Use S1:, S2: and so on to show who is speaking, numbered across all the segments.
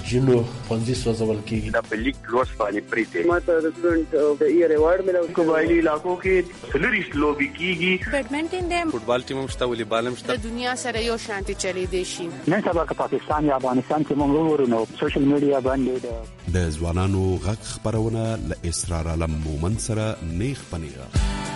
S1: جنو پنځه سوځول کیږي
S2: د پلیک لوس باندې پریته
S3: ماته رسټورانټ د ایئر ایوارډ ملو
S2: قبایلی علاقو کې سلریش لوبي کیږي
S4: بیډمنټن د
S5: فوټبال ټیم هم شته والیبال هم شته
S4: د دنیا سره یو شانتي چلی دی شي
S6: نن سبا که پاکستان یا افغانستان کې موږ ورونو سوشل میډیا باندې
S7: د ځوانانو غږ خبرونه ل اسرار علم مومن سره نیخ پنیغه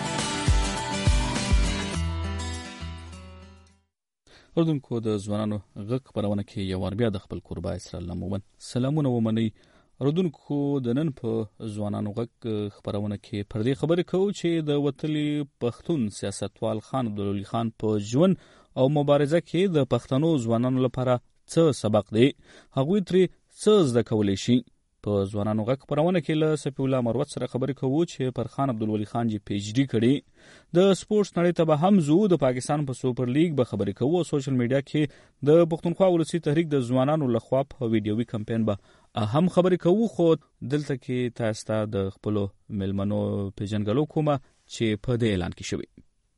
S8: اردوونکو د ځوانانو غږ خبرونه کې یو ور بیا د خپل قربا اسرار علم مومن سلامونه ومني. اردوونکو د نن په ځوانانو غږ خبرونه کې پر دې خبرې کوو چې د وتلي پښتون سیاستوال خان عبدالولي خان په ژوند او مبارزه کې د پښتنو ځوانانو لپاره څه سبق دی، هغوی ترې څه زده کولی شي. په ځوانانو غږ خبرونه کې له سفی الله مروت سره خبرې کوو چې پر خان عبدالولي خان جی پی ایچ ډي کړي. د سپورتس نړۍ ته به هم زو د پاکستان په سوپر لیګ به خبرې کوو او سوشل میډیا کې د پښتونخوا ولسی تحریک د ځوانانو لخوا په ویډیوي کمپاین به هم خبرې کوو. خو دلته کې تاسو ته د خپل ملمنو پیژنګلو کومه چې په دې اعلان کې شوی.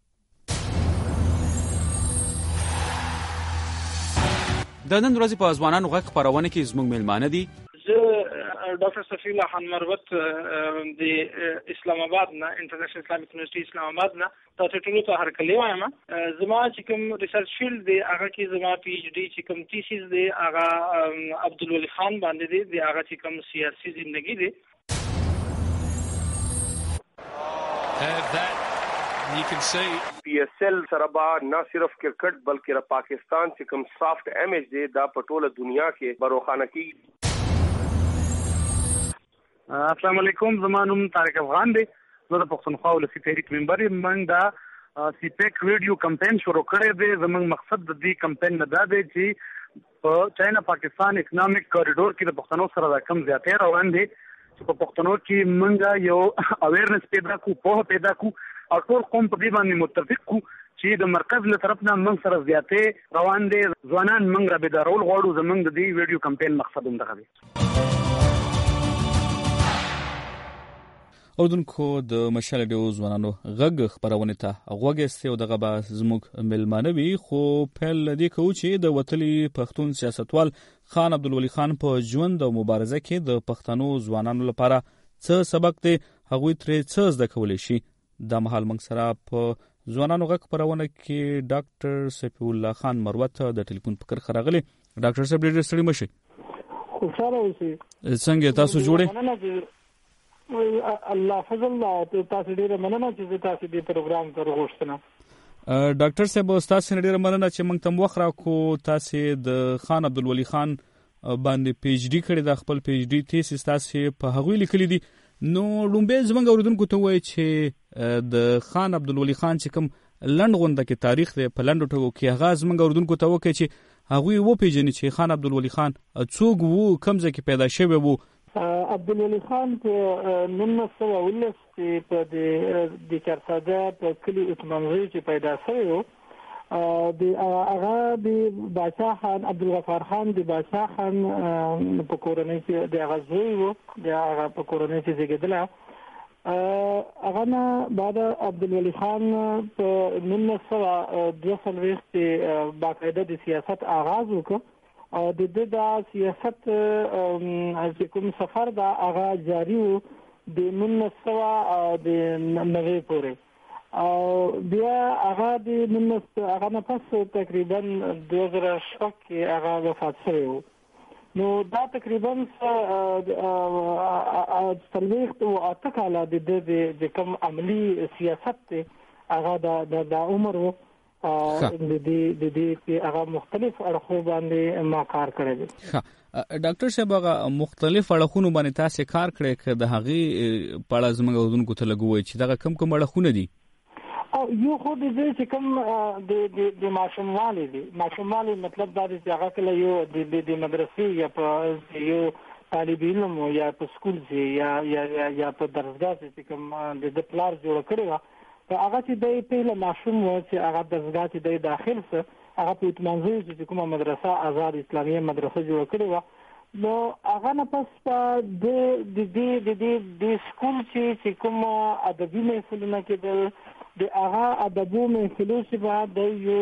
S9: د نن ورځې په ځوانانو غږ خبرونه کې زموږ ملمانه دي.
S10: ډاکټر سفی الله خان مروت د اسلام آباد نه انټرنیشنل اسلامیک یونیورسيټي اسلام آباد نه تاسو ټول ته هرکلی وایم. زما چې کوم ریسرچ فیلډ دی هغه کې زما پی ایچ ډي چې کوم تیسیس دی هغه عبدالولي خان باندې دی هغه چې کوم سیاسي ژوندۍ دی.
S2: You can see PSL سره نه صرف کرکټ بلکې را پاکستان چې کوم سافټ امیج دی دا په ټوله دنیا کې بروخانه کی.
S11: السلام علیکم، زما نوم طارق افغان دی. زه د پښتونخوا ولسی تحریک ممبر یم. موږ دا سی پیک ویډیو کمپاین شروع کړی دی. زموږ مقصد د دې کمپاین نه دا دی چې په چاینا پاکستان اکنامک کوریډور کې د پښتنو سره د کم زیاتې روان دي چې په پښتنو کې موږ یو اویرنس پیدا کو، پوهه پیدا کو او ټول قوم په دې باندې متفق کو چې د مرکز له طرف نه موږ سره زیاتې روان دي. ځوانان موږ را بیدارول غواړو. زموږ د دې ویډیو کمپاین مقصد هم دغه دی.
S8: اردوونکو د مشال ډیو ځوانانو غږ خبرونه ته غوږی او دغه به زموږ ملمانه وي. خو پیل دې کوو چې د وتلي پښتون سیاستوال خان عبدالولي خان په ژوند او مبارزه کې د پښتنو ځوانانو لپاره څه سبق دی، هغوی ترې څه زده کولی شي. دا مهال موږ سره په ځوانانو غږ خبرونه کې ډاکټر سفی الله خان مروت د ټلیفون په کرخه راغلی. ډاکټر صاحب ډېر ستړي مشئ.
S12: خوشاله اوسئ.
S8: څنګه تاسو جوړئ؟
S12: الله فضل تاسو ډیره مننه چې تاسو دې پروګرام ته راغوښتنه.
S8: ډاکټر صاحب تاسو ډیره مننه چې موږ ته وخت راکو. تاسو د خان عبدالولي خان باندې پی ایچ ډي کړی، د خپل پی ایچ ډي تیسیس تاسو په هغوی لیکلي دي. نو لومبه زمونږ اوریدونکو ته وایي چې د خان عبدالولي خان چې کوم لنډ غونډه کې تاریخ دی په لنډو ټکو کې هغه زمونږ اوریدونکو ته وکړي چې هغوی وپیژني چې خان عبدالولي خان څوک وو، کوم ځای کې پیدا شوی وو.
S12: عبدالولي خان په 1919 کې په د چارساده په کلی عثمانزی چې پیدا شوی و. د هغه د بادشاه خان عبدالغفار خان د بادشاه خان په کورنۍ کې د هغه زوی و، د هغه په کورنۍ کې زیږېدلی. هغه نه بعد عبدالولي خان په 1942 کې باقاعده د سیاست آغاز وکړ او د دې د سیاست چې کوم سفر دا هغه جاری و د 1990 پورې. او بیا هغه د هغه نه پس تقریبا 2006 کې هغه وفات شوی و. نو دا تقریبا 38 کاله د کوم عملی سیاست دی هغه د عمر و. د دې هغه مختلف اړخو باندې ما کار کړی دی.
S8: ډاکټر صاحب هغه مختلف اړخونو باندې تاسو کار کړی که د هغې په اړه زموږ اورېدونکو ته لږ ووایئ چې دغه کوم اړخونه دي؟
S12: یو خو د دې چې کوم د ماشوموالي دی، ماشوموالي مطلب دا دی چې هغه کله یو د مدرسې یا په یو طالب علم یا په سکول کې یا په درسګاه کې کوم د پلار جوړ کړی و، هغه چې د پیله ماشوم و چې هغه درسګاه کې د داخل سره هغه په اتمانځي چې کومه مدرسه آزاد اسلامي مدرسه جوړ کړی و. نو هغه نه پس د سکول چې کوم ادبي محفلونه کېدل د هغه ادبو محفلو څخه د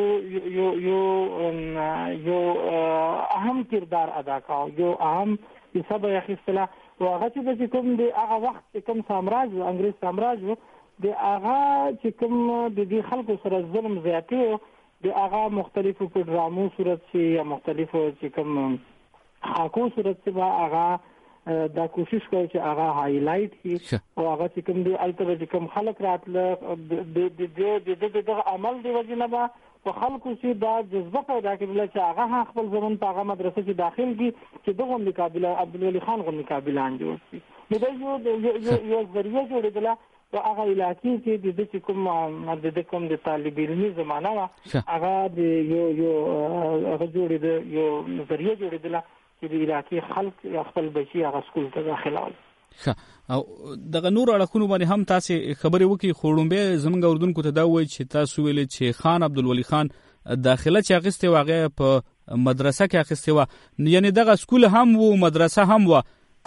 S12: یو اهم کردار ادا کاو، یو اهم حصہ به اخیستله. او هغه چې کوم د هغه وخت کوم سامراج انګریز سامراج د هغه چې کوم د دې خلکو سره ظلم زیاتی او د هغه مختلفو پروګرامو صورت شي یا مختلفو چې کوم حقوق صورت شي هغه دا کوشش کوي چې هغه هایلایټ شي او هغه چې کوم دی البته چې کوم خلک راتله د عمل دی وجنه به په خلکو چې دا جذبه پیدا کړي چې هغه خپل ځمن په هغه مدرسې کې داخل کی چې دغه مقابله عبدالولي خان غو مقابله جوړ شي. نو دا یو ذریعہ جوړېدله په هغه علاقې کې د کوم د طالب علمي زمانہ هغه د یو جوړېد یو ذریعہ جوړېدله چې د علاقې خلک خپل بچي هغه سکول ته داخلول.
S8: او دغه نور اړخونو باندې هم تاسو خبرې وکي خوړومبه زمونږ اردوونکو ته دا وایي چې تاسو ویل چې خان عبدالولي خان داخله چې اخیسته واغې په مدرسه کې اخیسته و، یعنی دغه سکول هم وو مدرسه هم و.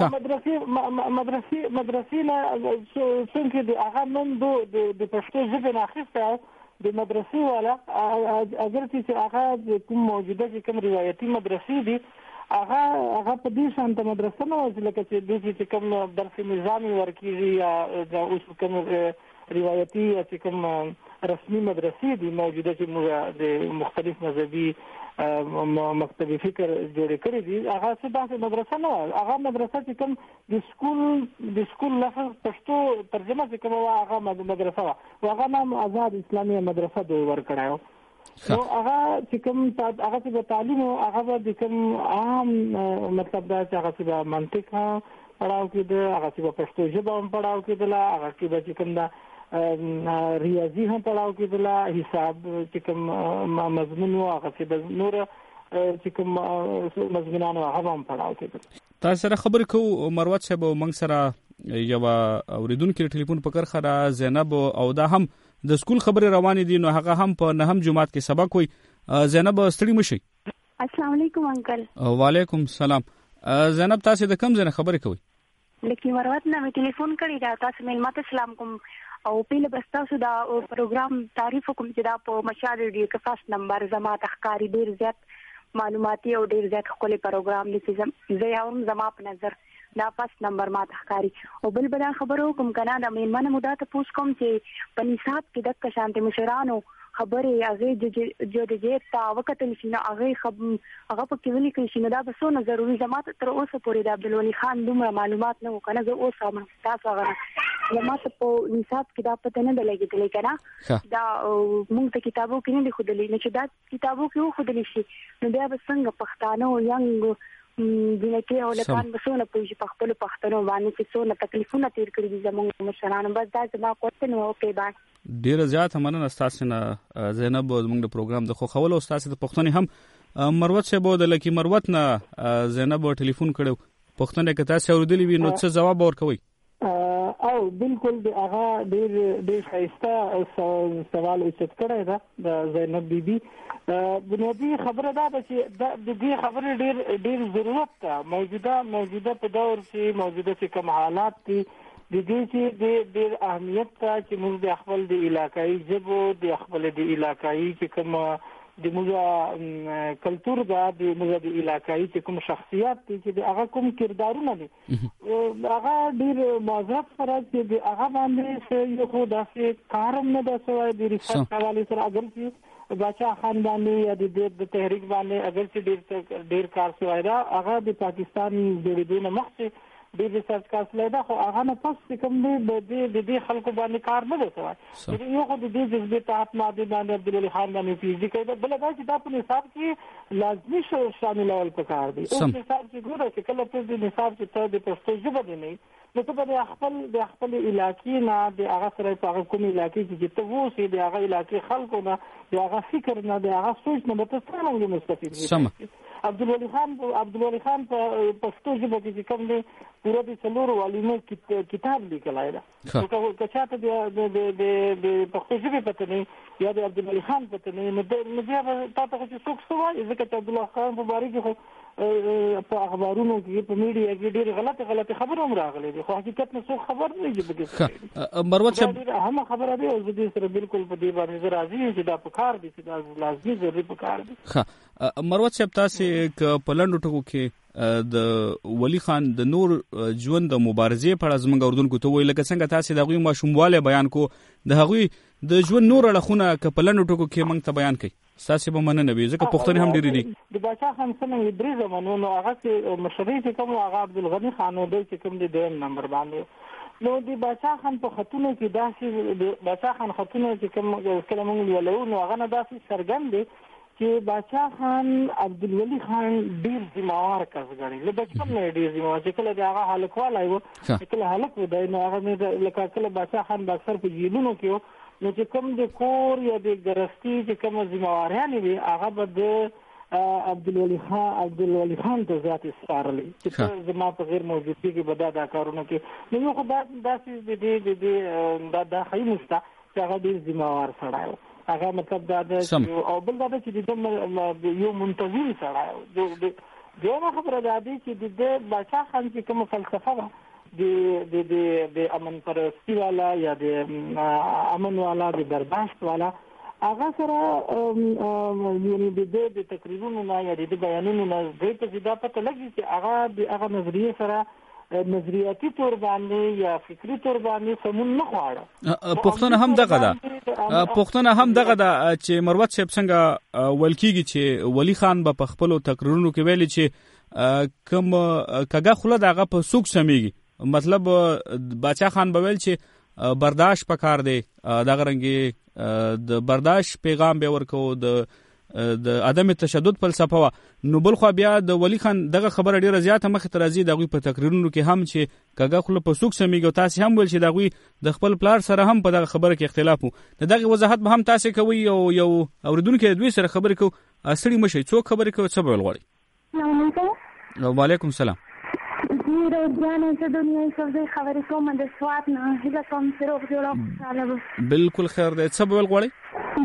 S12: مدرسې نه څنګه د هغه نوم د پښتو ژبې نه اخیسته د مدرسې والا اگر چې هغه کوم موجوده چې کوم روایتي مدرسې دي هغه په دې شانته مدرسه نه وځي لکه چې د کوم درس نظامي ورکیږي یا د اوس کوم روایتي یا کوم رسمي مدرسې دي موجوده چې د مختلف مذهبي مکتب فکر جوړ کړی دي هغه څه داسې مدرسه نه هغه مدرسه چې کوم د سکول لفظ پښتو ترجمه چې کوم هغه مدرسه هغه نام آزاد اسلامي مدرسه دوی ورکړایو. نو هغه چې کوم هغه چې تعلیم هغه د کوم عام مطلب دا چې هغه چې منطق پڑھاو کېده، هغه چې پښتو ژبه هم پڑھاو کېدله، هغه چې کوم دا ریاضي هم پڑھاو کېدله، حساب چې کوم مضمون هغه چې نور چې کوم مضمونانو هغه هم پڑھاو کېدله.
S8: تاسو سره خبرې کوو مروت صاحب، موږ سره یو اوریدونکو ټلیفون په کرخه را زینب او دا هم د سکول خبرې روانې دي، نو هغه هم په نهم جماعت کې سبق وي. زینب ستړي مشي.
S13: السلام علیکم انکل.
S8: وعلیکم السلام. زینب تاسو د کوم ځای خبرې کوي؟
S13: لکه مروت نه مې ټلیفون کړی دا تاسو ملمت سلام کوم او پیله بستاسو دا پروګرام تعریف کوم چې دا په مشال ریډیو کې فاست نمبر زما تخکاری ډیر زیات معلوماتي او ډیر زیات خپل پروګرام لسی زه یوم زما په نظر دا فاست نمبر ما تخکاری او بل بل خبرو کوم کنه دا مېمنه مودا ته پوښ کوم چې په نصاب کې د شانتي مشرانو خبره هغه د تا وخت لشنه هغه په کې ولي کې شنه دا بسونه ضروري زمات تر اوسه پورې د عبدالولي خان دومره معلومات نه وکنه زه اوسه هم تاسو هغه زمات په نصاب کې دا پته نه لګیدل کنه دا موږ ته کتابو کې نه خودلې نه چې دا کتابو کې خودلې شي نو بیا به څنګه پښتانه ینګ دلته اولکان بسونه پوجي په خپل پښتنو باندې چې څونه تکلیفونه تیر کړی دي زموږ مشرانو، بس دا زما کوته نو اوکې بای.
S8: ډیر زیات مننه تاسو نه زینب، زموږ د پروګرام د خو خول او تاسو د پښتني هم مروت صاحب د لکی مروت نه زینب ټلیفون کړو پښتنه کې تاسو اوریدلی وي نو څه جواب ورکوي؟
S12: او بالکل د هغه ډیر خاصه سوال اوچت کړی دا د زینب بیبي. بنیادی خبره دا چې د دې خبره ډیر ضرورت ده موجوده په دور کې موجوده چې کوم حالات دي د دې چې ډیر اهمیت ته چې موږ د خپل د علاقايي ژبو د خپل د علاقايي چې کوم د موږ کلچر دا د موږ د علاقايي چې کوم شخصیت دي چې هغه کوم کردارونه دي هغه ډیر معذرت سره چې هغه باندې یو خو داسې کارم نه ده سوای د ریسرچ حواله سره اگر چې باچا خان باندې یا د تحریک باندې اگر چې ډیر کار سوای دا هغه د پاکستان جوړېدو نه مخکې ډیر ریسرچ کار سوای دا خو هغه نه پس کوم دی د دې خلکو باندې کار نه دی سوای یو خو د دې جذبه تحت ماده باندې عبدالولي خان باندې پیږي کوي بل دا چې دا په نصاب کې لازمي شامل اول پکار دی او نصاب چې ګوره چې کله په دې نصاب چې ته د پښتو ژبه دی نه نو ته به خپل علاقې نه د هغه سره په هغه کوم علاقې چې ته ووسې د هغه علاقې خلکو نه د هغه فکر نه د هغه سوچ نه به ته څنګه مستفید شې. عبدالولي خان په پښتو ژبه کې کوم دی پوره د څلورو علومو کتاب لیکلای دا که چاته د پښتو ژبې پته نه یا د عبدالولي خان پته نه نو بیا به تا ته چې څوک څه وایي ځکه چې عبدالله خان په باره کې خو په اخبارونو کې په میډیا کې ډېرې غلطې خبرې هم راغلې دي خو حقیقت نه څوک خبر نه دي بګې
S8: مروت صاحب
S12: ډېره اهمه خبره ده او زه دې سره بالکل په دې باندې زه راضي یم چې دا پکار دي چې دا لازمي ضروري پکار دي
S8: مروت صاحب تاسې که په لنډو ټکو کې د ولی خان د نور ژوند د مبارزې په اړه زموږ اردوونکو ته وویل لکه څنګه تاسې د هغوی ماشوموالی بیان کو د هغوی د ژوند نور اړخونه که په لنډو ټکو کې موږ ته بیان کړئ ستاسې به مننه وي ځکه پوښتنې هم ډېرې دي
S12: د باچا خان څنګه درې زمانو نو هغه چې مشري چې کوم هغه عبدالغني خان و دی چې کوم دی دویم نمبر باندې نو د باچا خان په خطونو کې داسې د باچا خان خطونه چې کوم کله موږ ولو نو هغه نه داسې څرګند دی چې باچا خان عبدالولي خان ډیر ذمہوار کس غړي له بچپن نه ډیر ذمہوار چې کله دا هغه هلک والای وو کله هلک و دی نو هغه لکه کله باچا خان با اکثر په جیلونو کې نو چې کوم د کور یا د ګرستي چې کوم ذمہواریان وي هغه به د عبدالولي خان ته ذات سپارلي چې زما په غیر موجودګي کې به دا کارونه کې نو خو داسې د خی مستا چې هغه ډیر ذمہوار سړی هغه مطلب دا او بل دا چې د یو منتظم سره دیوه خبره دا دی چې د باچا خان چې کوم فلسفه ده د امن پرستی والا یا د امن والا د برداشت والا هغه سره یعنی د تقریرونو نه یا د بیانونو نه د دا پته لګي چې هغه نظریه سره نظریاتي تور باندې یا فکری تور باندې سمون نه خواړه
S8: پښتنه هم دغه ده چې مروت صاحب څنګه ول کیږي چې ولی خان په خپل تقریرونو کې ویلي چې کوم کګه خله دغه په سوق سميږي مطلب باچا خان به ویل چې برداشت پکار دی دغه رنګي د برداشت پیغام به ورکو د عدم تشدد فلسفه نو بل خو بیا د ولی خان دغه خبره ډیره زیاته مخ ته راځي دغه په تقریرونو کې هم چې کګه خپل په سوق سميږي تاسو هم ول چې دغه د خپل پلار سره هم په دغه خبره کې اختلاف وو دغه وضاحت به هم تاسو کوي او یو اوریدونکو دوی سره خبرې کو اصلي مشي څوک خبرې کوي څه بول غواړي وعلیکم السلام
S13: روزانه زه دنیاي سوزي خبرې کوم د سوات نه هله کوم سره وګورم
S8: بالکل خیر دی څه بول غواړي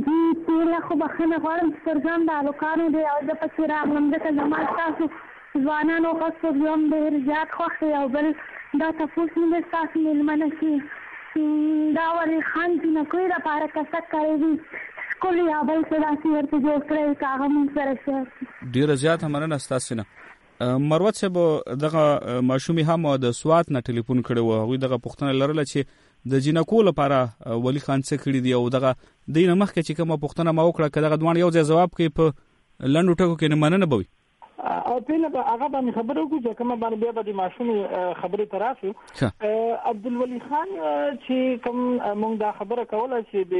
S13: له خو بخنه غواړم سرګم د الوکانو دی او د پچې راغلم د زما تاسو ځوانانو خاصو یم ډېر زیات خوښ او بل دا تاسو نه تاسو ملمنه شي دا ولی خان چې نه کوي را پاره کسک کوي سکول یا بل څه داسې ورته جوړ کړی کاغه مون سره شي
S8: ډېر زیات مننه تاسو نه مروت صاحب دغه ماشومي هم د سوات نه ټلیفون کړو هغه دغه پښتنه لرله چې د جنکو لپاره ولی خان څه کړی دی او دغه دینه مخکې چې کومه پښتنه ما وکړه کله دوه یو ځای جواب کوي په لنډو ټکو کې نه مننه بوي
S12: او پیله به هغه باندې خبرو کو چې کومه باندې بیا د ماشوم خبرې تراسو عبدالولي خان چې کوم مونږ دا خبره کوله چې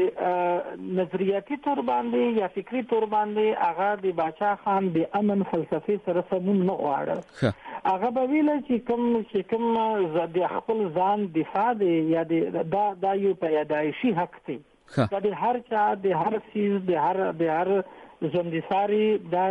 S12: د نظریاتي تور باندې یا فکری تور باندې هغه د باچا خان د امن فلسفي سره سمون نه غواړي هغه به ویل چې کوم د خپل ځان دفاع دی یا دا یو پیدایشي حق دی د هر چا د هر چیز د هر زندساری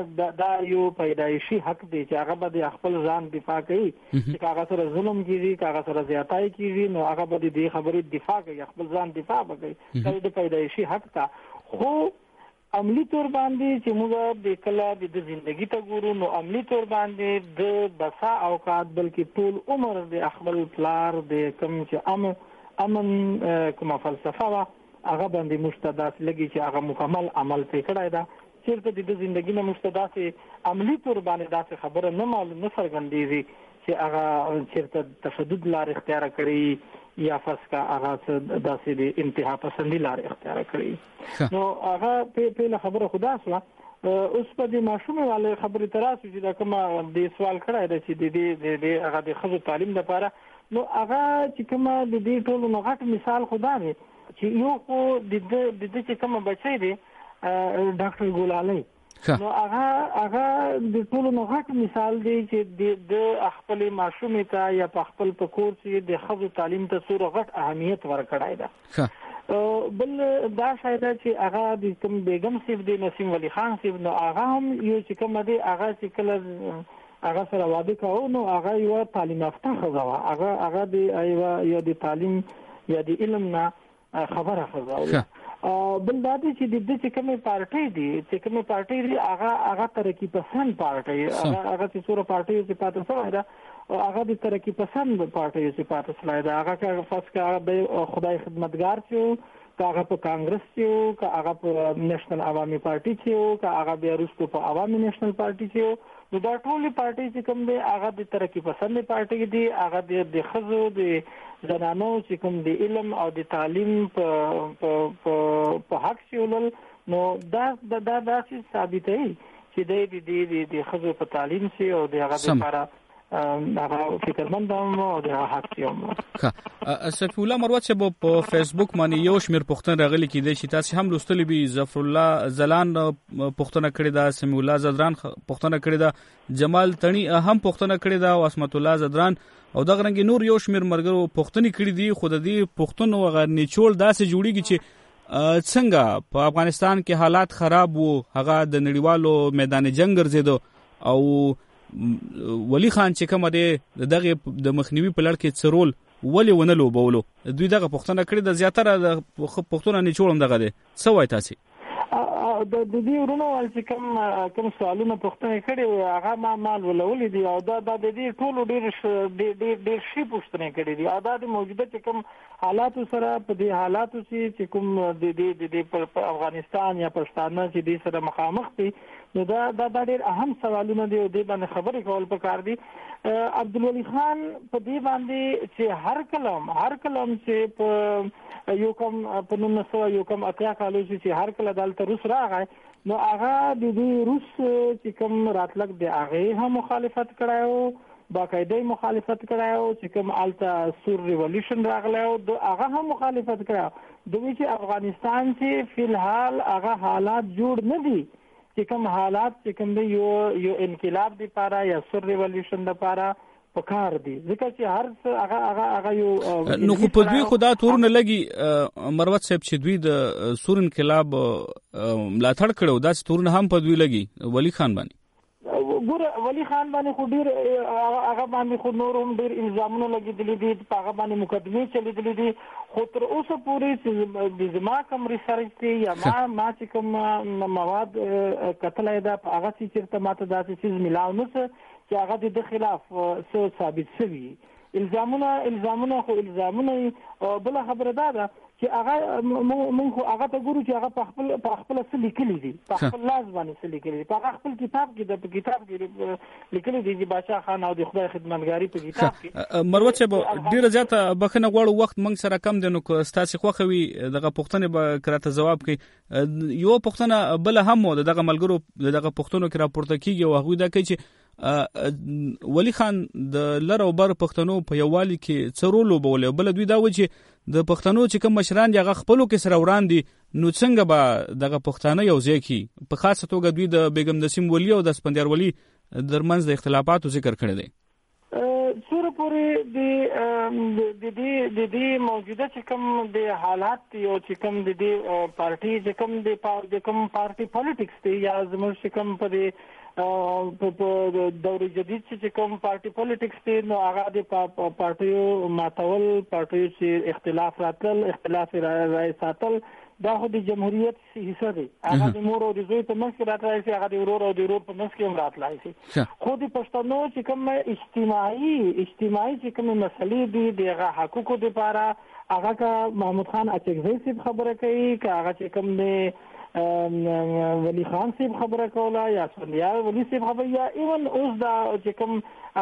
S12: دا یو پیدایشي حق دی چې هغه به د خپل ځان دفاع کوي چې هغه سره ظلم کیږي هغه سره زیاتای کیږي نو هغه به د خبرې دفاع کوي خپل ځان دفاع کوي دا د پیدایشي حق تا خو عملی تور باندې چې موږ د کله د ژوندۍ ته ګورو نو عملی تور باندې د بسا اوقات بلکې ټول عمر د خپل پلار د کوم چې امن کومه فلسفه هغه باندې مستداس لګي چې هغه مکمل عمل پکړای دا چیرته د ژوندۍ نه مستداس عملی تور باندې داسې خبره نه معلوم نه څرګندېږي چې هغه چیرته تشدد لار اختیار کړی یا فسکا هغه داسې د انتها پسندي لار اختیار کړی نو هغه په خبره خدا سره اوس په دې ماشومه والے خبرې تراسو چې دا کومه د سوال کړای دی چې د هغه د خزو تعلیم لپاره نو هغه چې کومه د دې ټولو نه غټ مثال خدا دی چې یو خو د چې کومه بچی دی ډاکټر ګولالي نو هغه د ټولو نه غټ مثال دی چې د خپل ماشومې ته یا په خپل کور کې د خزو تعلیم ته څومره غټ اهمیت ورکړای دی بل دا شاید چې هغه د کوم بیگم صاحب د نسیم ولی خان صاحب نو هغه هم یو چې کوم دی هغه چې کله هغه سره واده کوي نو هغه یو تعلیم یافته خزوا هغه د یو د تعلیم یا د علم نه خبره خزوا بل دا چې د دې کومه پارټي دي هغه ترقی پسند پارټي هغه چې څوره پارټي چې پاتې شوی دا هغه د ترقی پسند پارټي چې پاتې شوی دا هغه فاس کا به خدای خدمتگار چې هغه په کانګرس چې هغه په نېشنل عوامي پارټي چې هغه بیا وروسته په عوامي نېشنل پارټي چې دا ټولې پارټي چې کوم دي هغه د ترقی پسند پارټي دي هغه د خزو د زنانو چې کوم د علم او د تعلیم په حق شولل نو دا چې ثابتوي چې د خزو په تعلیم سي او د هغه لپاره هغه فکرمند او د حق سيوم
S8: صفي الله مروت چې په فیسبوک باندې یو شمیر پښتون راغلي کېدای شي تاسو هم لوستلی به ظفر الله زلان پښتون کړی دا سمي الله زدران پښتون کړی دا جمال تڼي هم پښتون کړی دا او اسمت الله زدران او دا غرنګ نور یو شمیر مرګرو پښتني کړی دي خود دې پښتون او غیر نیچول داسې جوړیږي چې څنګه په افغانستان کې حالات خراب وو هغه د نړیوالو میدان جنگ ګرځیدو او ولی خان چې کوم دغه د مخنیوي په لړ کې څرول ولی ونه لوبولو دوی دغه پښتنه کړی د زیاتره د پښتون نه چولم دغه دي څه وای تاسو
S12: د دې ورونو کوم سوالونه پښتنه کړي هغه مال ولولې دي او دا د دې ټولو ډېر شي پښتنه کړي دي او دا د موجوده چې کوم حالات سره په دې حالاتو چې کوم د افغانستان یا پښتانه چې دې سره مخامخ دي نو دا ډېر اهم سوالونه دي او دې باندې خبرې کول پکار دي عبدالولي خان په دې باندې چې هر کلم چې په یو کم په 1980 کالو چې هر کله دلته روس راغی نو هغه د دې روس چې کوم راتلک دی هغه هم مخالفت کړایو باقاعده مخالفت کړایو چې کوم التا سور ریولوشن راغلی او هغه هم مخالفت کړایو دوی چې افغانستان چې فلحال هغه حالات جوړ نه دي چې کوم حالات چې کوم دی یو انقلاب دی لپاره یا سور ریولوشن لپاره پکار دي ځکه چې هر هغه یو
S8: نو خو په دوی خدا تورونه لګي مروت صاحب چې دوی د سور انقلاب ملاتړ کړو دا تورونه هم په دوی لګي ولی خان باندې
S12: ګوره ولی خان باندې خو ډیر هغه باندې خو نور هم ډیر الزامونه لګیدلي دي هغه باندې مقدمه چلیدلې دي خو تر اوسه پورې چې د زما کوم ریسرچ دی یا ما چې کوم مواد کتلای دا هغه چې چیرته ماته داسې چیز ملاو نه چې هغه د خلاف څه ثابت شوی الزامونه خو الزامونه بل خبره ده چې هغه مونږ خو هغه ته ګورو چې هغه په خپل څه لیکلي دي په خپل لاس باندې څه لیکلي دي په خپل کتاب کې لیکلي دي چې بادشاہ خان او د خدای خدمتګاری په کتاب کې
S8: مروت صاحب ډیره زیاته بخنه غواړو وخت موږ سره کم دی نو تاسو خوخوي دغه پښتنه به کراته جواب کوي یو پښتنه بل هم دغه ملګرو دغه پښتنو کې راپورته کیږي او هغه دا کوي چې ولی خان د لر او بر پښتنو په یووالي کې څرولو بولې بل دوی دا و چې د پښتنو چې کوم مشران دي هغه خپلو کې سره وړاندې نو څنګه به دغه پښتانه یو ځای کې په خاصه توګه دوی د بیگم نسیم ولی او د اسپندیار ولی درمنځ د اختلافاتو ذکر کړی دی
S12: سوره پورې د دې موجوده چې کوم د حالات یو چې کوم د دې پارټي چې کوم پارټي پالیټکس دی یا زموږ چې کوم په دور جدید چې کوم پارټي پالیټکس دی نو هغه د پارټیو ماتول پارټیو چې اختلاف راتل اختلاف رائے ساتل دا خو د جمهوریت حصہ دی هغه د مور او د زوی په منځ کې راتلای شي هغه د ورور او د ورور په منځ کې هم راتلای شي خو د پښتنو چې کوم اجتماعي چې کوم مسلې دي د حقوقو لپاره هغه کا محمود خان اچکزی صاحب خبره کوي که هغه چې کوم دی ولی خان صاحب خبره کوله یا اسفندیار ولی صاحب خبره یا ایون اوس دا چې کوم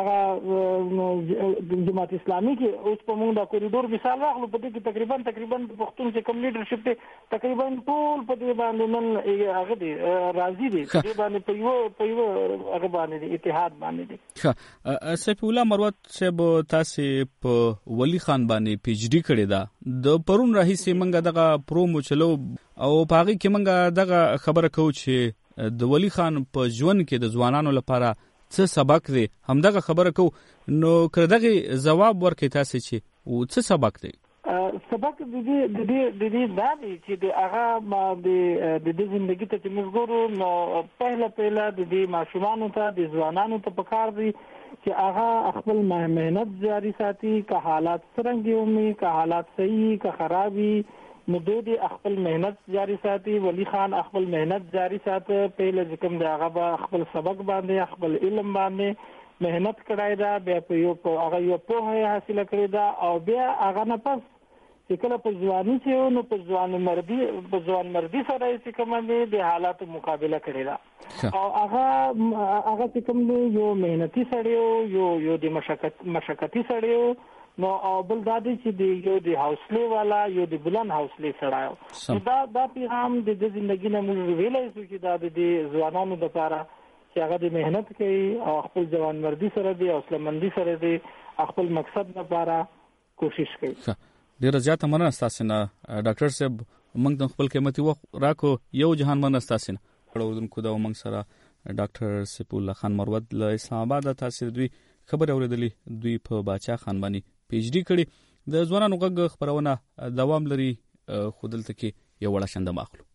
S12: هغه جماعت اسلامي کې اوس په موږ دا کوریډور مثال واخلو په دې کې تقریبا پښتون چې کوم لیډرشپ دی تقریبا ټول په دې باندې نن هغه دی راضي دي دې باندې په یو هغه باندې اتحاد باندې دي
S8: صفي الله مروت صاحب تاسو په ولی خان باندې پی ایچ ډی کړی دا د پرون راهیسې منګه دغه پرومو چلو او پاغي کې منګه دغه خبره کوو چې د ولی خان په ژوند کې د ځوانانو لپاره څه سبق دی همدغه خبره کو نو کړدغه جواب ورکړی تاسو چې او څه سبق دی
S12: سبق د دې دا دی چې د هغه د ژوندۍ ته چې موږ ګورو نو پهله د دې ماشومانو ته د ځوانانو ته پکار دی چې هغه خپل مهنت جاری ساتي که حالات څنګه وي که حالات صحیح که خرابي نو دوی خپل مهنت جاری ساتي. ولی خان خپل مهنت جاری ساتي، په کوم د هغه خپل سبق باندې خپل علم باندې مهنت کړای دا، بیا په یو هغه یو په حاصل کړی دا، او بیا هغه نه پس چې کله په ځواني چې نو په ځوان مردي سره چې کوم د حالاتو مقابله کړی دا، او هغه چې کوم یو مهنتي سړی یو د مشقتي سړی نو او بل دا دی چې د یو د حوصله والا یو د بلند حوصله سړی دا پیغام د ژوندۍ نه موږ ویلای شو چې دا د ځوانانو لپاره چې هغه د مهنت کوي او خپل ځوان مردي سره دی او حوصله‌مندي سره دی خپل مقصد لپاره کوشش کوي.
S8: ډیره زیاته مننه تاسو نه ډاکټر صاحب، موږ د خپل قیمتي وخت راکو، یو جهان مننه تاسو نه خبرودونکو دا موږ سره ډاکټر سیف الله خان مروت له اسلام آباد تاسو دوی خبر اوریدلې، دوی په باچا خان باندې پی ایچ ډی کړي. د ځوانانو غږ خبرونه دوام لري، خودلته کې یو وړه شندم اخلو.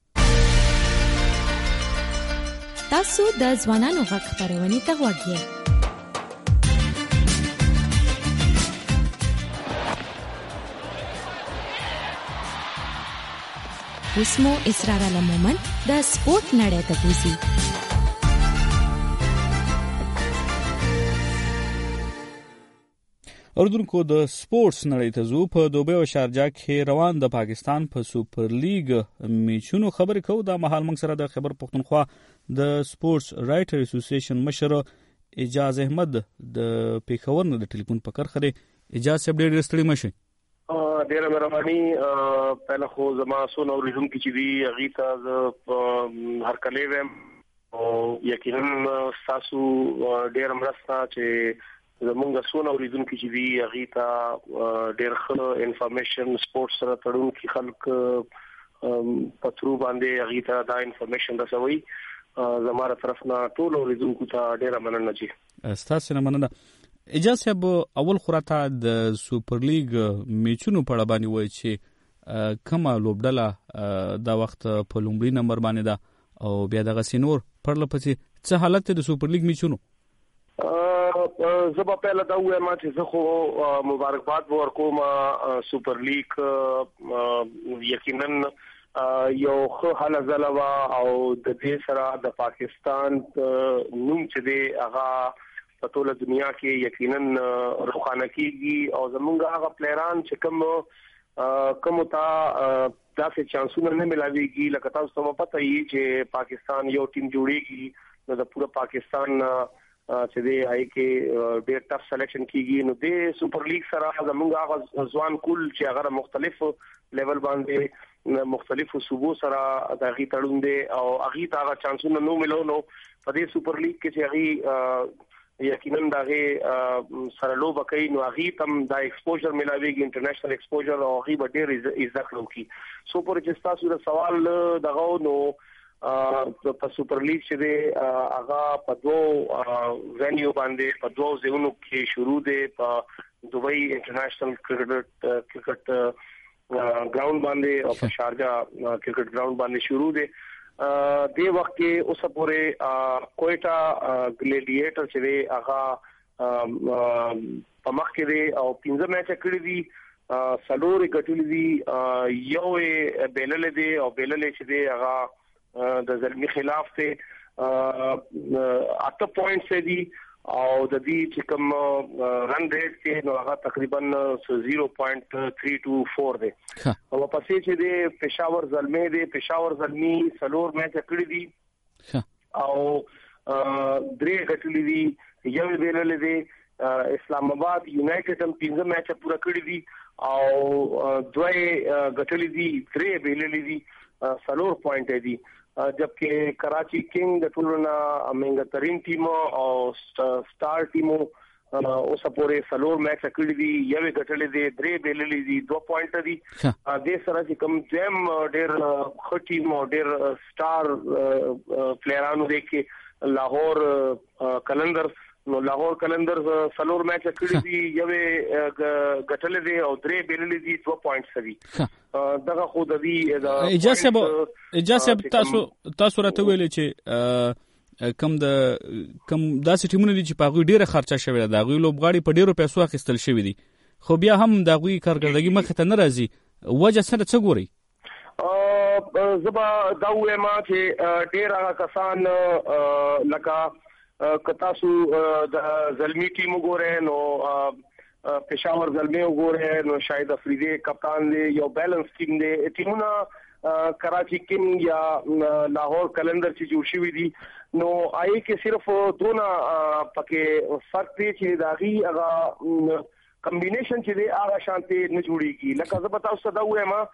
S14: تاسو د ځوانانو غږ خبرونه ته وګورئ. اسمو اسرار علمومن د سپورت نړۍ ته بوزي.
S8: اردوونکو د سپورتس نړۍ ته زو په دوبۍ او شارجه کې روان د پاکستان په سوپر لیګ میچونو خبرې کوو. دا مهال موږ سره د خیبر پختونخوا د سپورتس رائټر اسوسییشن مشر اجاز احمد د پیښور نه د ټلیفون په کرخه دی. اجاز صاحب ډېر ستړي مشه.
S2: ډیره مهرباني. پهله خو زما سونه اوریدونکو چې دی هغه ته هر کله ویم او یقینا تاسو ډیر مرسته چې زمونږ سونه اوریدونکو چې دی هغه ته ډیر ښه انفارمیشن سپورت سره تړون کې خلک پترو باندې هغه ته دا انفارمیشن رسوي. زموږ طرفنا ټول اوریدونکو ته ډیره مننه. چې
S8: تاسو نه مننه. اجازه صاحب، اول خراته د سوپر لیګ میچونو په اړه باندې وایي چې کومه لوبډله دا وخت په لومړي نمبر باندې ده او بیا دغه سینور پرله پسې څه حالت د سوپر لیګ میچونو؟
S2: زه به پیله دا وایم چې زه خو مبارکباد ورکوم سوپر لیګ یقینا یو ښه حاله زلوا او د دې سره د پاکستان نوم چې دی هغه په ټوله دنیا کې یقینا روښانه کیږي او زمونږ هغه پلیران چې کوم ته داسې چانسونه نه ملاويږي. لکه تاسو ته پته یي چې پاکستان یو ټیم جوړیږي نو د پوره پاکستان چې دی هاي کې ډېر ټف سلیکشن کیږي. نو د سوپر لیګ سره زمونږ هغه ځوان کول چې هغه مختلف لیول باندې مختلفو صوبو سره د غي تړون دي او هغه ته هغه چانسونه نو ملو. نو په دې سوپر لیګ کې چې هغه یقینا دغه سره لوبه کوي نو هغه تم د ایکسپوژر ملاويږي، انټرنیشنل ایکسپوژر او هغه به ډېر عزت لري. سوپر چې تاسو د سوال دغه نو په سوپر لیګ چې دی هغه په دوه وینیو باندې په دوه ځایونو کې شروع دی. په دوبۍ انټرنیشنل کرکټ ګراوند باندې او په شارجه کرکټ ګراوند باندې شروع دی. د وخت کې اوس پورې کوئټه ګلیډیټر چې دی هغه په مخ کې دی او 15 میچ کړی دي، سلوري ګټلې دي، یو بیلل دی او بیلل چې دی هغه د زلمی خلاف ته 8 پوینټس دي او د دې چې کوم رن ریټ کې نو هغه تقریبا 0.324 دی. او پسې چې د پېښور زلمی دی، پېښور زلمی سلور میچ کړی دي او درې ګټلې دي، یو بیلل دی. اسلام آباد یونایټډ هم 15 میچ پورا کړی دي او دوه ګټلې دي، درې بیلل دي، سلور پوینټ دي. जबकि कराची किंग د ټولنا منګه ترين ټیم او سٹار ټیمو اوس پورې سلور میچ کړی دي، یو غټلې دي، درې بیللې دي، 2 پوینټ دي. د سره چې کوم جیم ډېر خټي مو ډېر سٹار پلیرانو دي کې لاهور کلندر نو لاهور کلندر سلور میچ کړی دي، یو غټلې دي او درې بیللې دي، 2 پوینټس دي. دغه خو د دې
S8: اجازه تاسو راته ویل چې کم داسې ټیمونه دي چې په غوي ډیره خرچه شوی دا غوي لوبغاړي په ډیرو پیسو اخیستل شوی دي، خو بیا هم دا غوي کارګردګي مخ ته نه راځي. وجه څه ګوري؟
S2: زبا دا وېما چې ډېر هغه کسان لکه کتاسو د زلمی ټیم وګورئ نو پېښور زلمی وګورئ نو شاهد افریدي کپتان دی یو بیلنس ټیم دی ټیمونه کراچی کینګ یا لاهور کلندر چې جوړ شوی دي نو آی کې صرف دونه پکې فرق دی چې داغي هغه کمبینیشن چې دی هغه شانتي نه جوړیږي لکه زه پتا اوس دا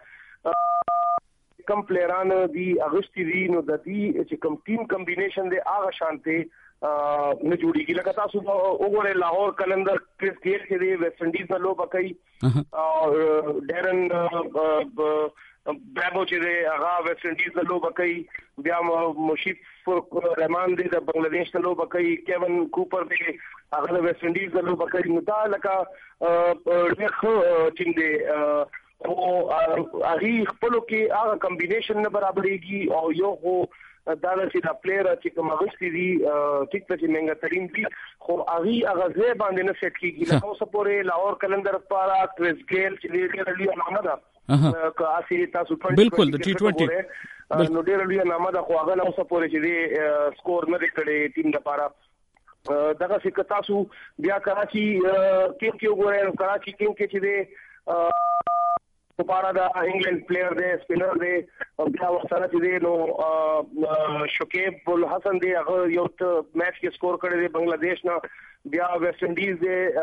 S2: وایم کم پلیران دی اغشتي دي نو د دې چې کم ټیم کمبینیشن دی هغه شانتي نه جوړیږي لکه تاسو وګورئ لاهور کلندر کرس گیل چې دی ویسٹ انډیز نه لوب کوي او ډیرن برابو چې هغه ویسٹ انډیز له لوب کوي بیا مشیف رحمان دی د بنگلاديش له لوب کوي کیون کوپر دی هغه ویسٹ انډیز له لوب کوي نو دا لکه ډېر ټیم دی او هغه خپل کې هغه کمبینیشن نه برابرېږي او یو خو دا چې دا پلیئر چې کوم غشتي دي ټیک ته چې منګه ترين دي خو هغه ځای باندې نه سیټ کیږي لکه اوس پورې لاهور کلندر لپاره کرس گیل چې ډېر لوی نامه ده که اسی تاسو
S8: بالکل د ټي 20
S2: نو ډېر لوی نامه ده خو هغه اوس پورې چې سکور نه کړي ټیم لپاره دغه څه تاسو بیا کراچي کې وګورئ کراچي کې چې دی لپاره دا انګلند پلیئر دی سپینر دی او بیا وسره چې دی نو شکیب الحسن دی هغه یو میچ کې سکور کړی دی بنگلاديش نه بیا ویسٹ انډیز